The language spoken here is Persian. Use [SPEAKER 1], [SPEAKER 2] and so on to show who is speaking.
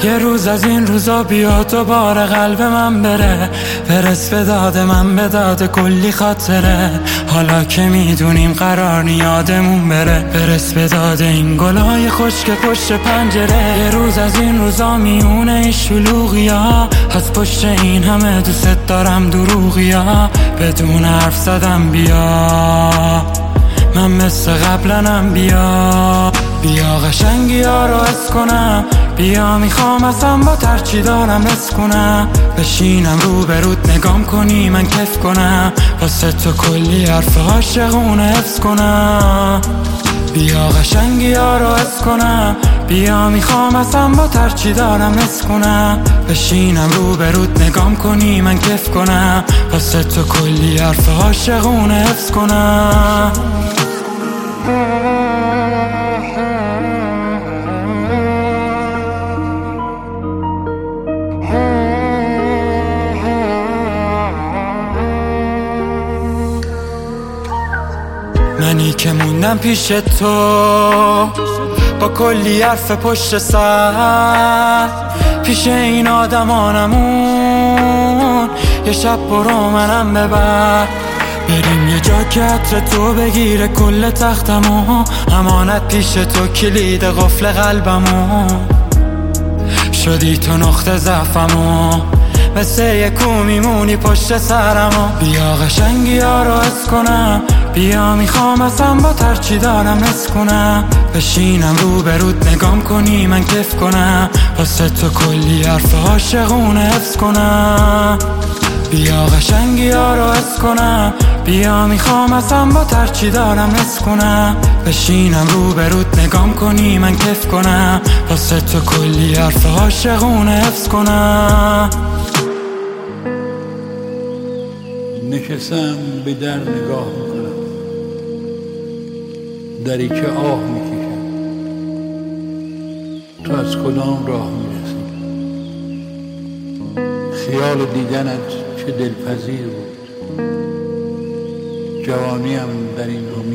[SPEAKER 1] یه روز از این روزا بیا دوباره قلب من بره، برس به داد من به داد کلی خاطره. حالا که میدونیم قرار نی یادمون بره، برس به داد این گلای خشک پشت پنجره. یه روز از این روزا میونه این شلوغیا، از پشت این همه دوست دارم دروغیا. بدون حرف زدم بیا، من مثل قبلنم بیا. بیا قشنگی ها رو حس کنم، بیا میخوام اصلا با ترچی دارم حس کنم. بشینم رو برود نگام کنی من کف کنم، واسه تو کلی حرف عاشقونه حفظ کنم. بیا قشنگی ها رو حس کنم، بیا میخوام اصلا با ترچی دارم حس کنم. بشینم رو برود نگام کنی من کف کنم، واسه تو کلی حرف عاشقونه حفظ کنم. منی که موندم پیش تو با کلی حرف پشت سر، پیش این آدمانمون یه شب برو منم ببر. بریم یه جا که عطر تو بگیره کل تختمو، امانت پیش تو کلید قفل قلبمو. شدی تو نقطه ضعفمو، مثل یه کو میمونی پشت سرمو. بیا قشنگی ها رو حس کنم، بیا میخوام اصلا با ترچی دارم حس کنم. بشینم رو برود نگام کنی من کف کنم، واسه تو کلی حرف عاشقونه حفظ کنم. بیا قشنگی ها رو حس کنم، بیا میخوام اصلا با ترچی دارم حس کنم. بشینم رو برود نگام کنی من کف کنم، واسه تو کلی حرف عاشقونه حفظ کنم.
[SPEAKER 2] نشستم به در نگاه میکنم، دری که آه میکشم. تو از کدام راه میرسی؟ خیال دیدنت چه دلپذیر بود. جوانیم در این رو